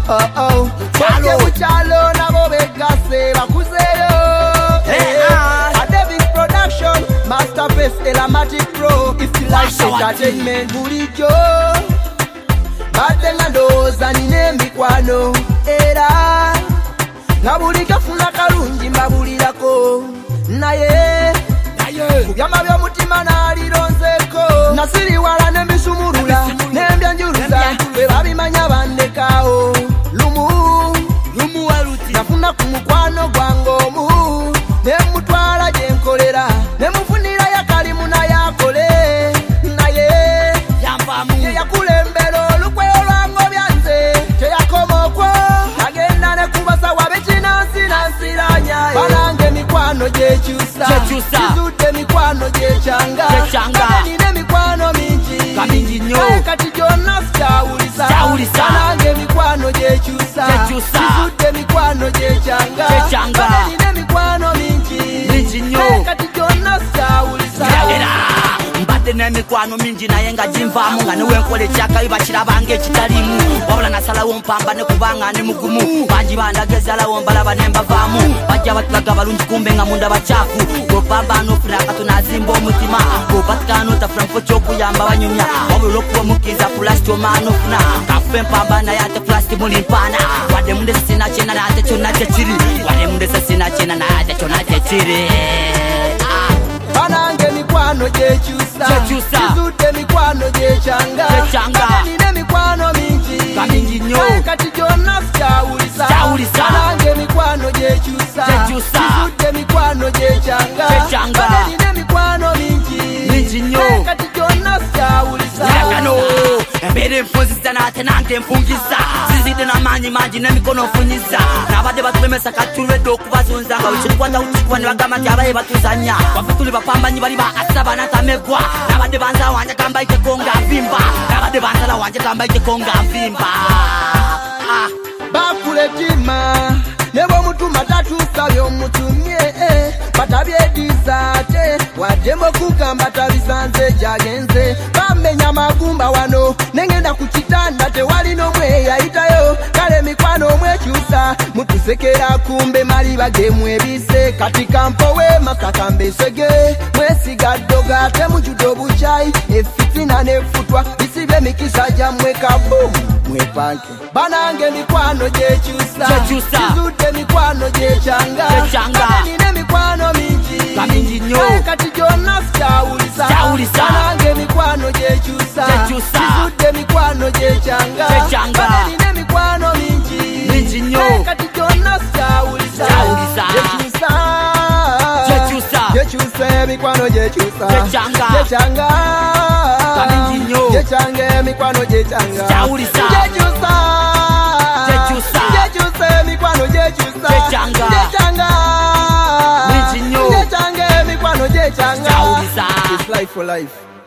Boche buchalo nabo begase bakuzeyo. David Production, Masterpiece, Elamatic Pro, it's life entertainment. Bulijo, batenga ndoza nine mikwano era. Nabulika funa kalungi mbabulirako naye kubyama byomutima nalironzeko nasiri wala nembisumulula nembyanjuluza bwe babimanya bandekaawo lumu waluti nafuna ku mukwano gwange omu nemutwala gyenkolera nemufunira yakalimu nayakole naye yeyakulembera olukwe olwango byanze teyakomokwo agenda nekubasa wabekinansinansiranyaye banange mikwano gyekyusa kizude mikwano gyechanga nine mikwano mingi nnyo kati gyonna sikyawulisa banange mikwano gyekyusa kizude mikwano gyechanga nine mikwano mingi nnyo kati gyonna sikyawulisa mbadde n'emikwano mingi naye nga ginvaamu nga newenkola ekyakabi bakirabanga ekitalimu wabula nasalawo mpambane kubanga ne mugumu bangi bandagezalawo mbalaba ne mbavaamu bajja batulaga balungi kumbe nga munda bakyafu gopambana ofuna akatono azimba omutima gopatikana otafuna mufo kyokuyamba banyumya wabula olwokuba omukkiriza pulasiti omaana ofuna kafuba empambana naye ate pulasiti muli mpaana wadde mundese sina kyena naye ate kyonna kyekiri wadde mundese sina kyena naye ate kyonna kyekiri banange mikwano gyekyusa kizude mikwano gyechanga nine mikwano mingi nnyo kati gyonna sikyawulisa banange mikwano gyekyusa kizude mikwano gyechanga nine mikwano mingi nnyo kati gyonna sikyawulisa embeera enfunzisa n'ate nange enfungiza zizidde n'amaanyi mangi n'emikono nfunyiza n'abadde batulemesa katulwedde okubazunza nga wekitukwata kukikuba ne bagamba nti abaye batuzanya waffe tuli bapambanyi bali ba asaba natamegwa n'abadde banzala wanje kambayiteko nga nvimba n'abadde banzala wanje kambayiteko nga nvimba bakuletima ne bw'omutuma tatuusa by'omutumye batabyediza ate waddemu okugamba tabisanze gyagenze bamenya amagumba wano nengenda ku kitanda tewali n'omwe yayitayo kale mikwano omwekyusa mutusekera kumbe maliba gemwebise kati kampowe Masaka mbesege mwesiga ddoga ate mujudde obukyayi efitina nefutwa bisibye emikisa gyammwe kabomu mwepanke banange mikwano gyekyusa kizude mikwano gyechanga nine mikwano mingi nnyo kati gyonna sikyawulisa banange mikwano gyekyusa kizude mikwano gyechanga nine mikwano mingi nnyo kati gyonna sikyawulisa gyekyusa mikwano gyekyusa gyechanga mikwano gyechanga gyekyusa mikwano gyekyusa gyechanga mikwano gyechanga. It's life for life.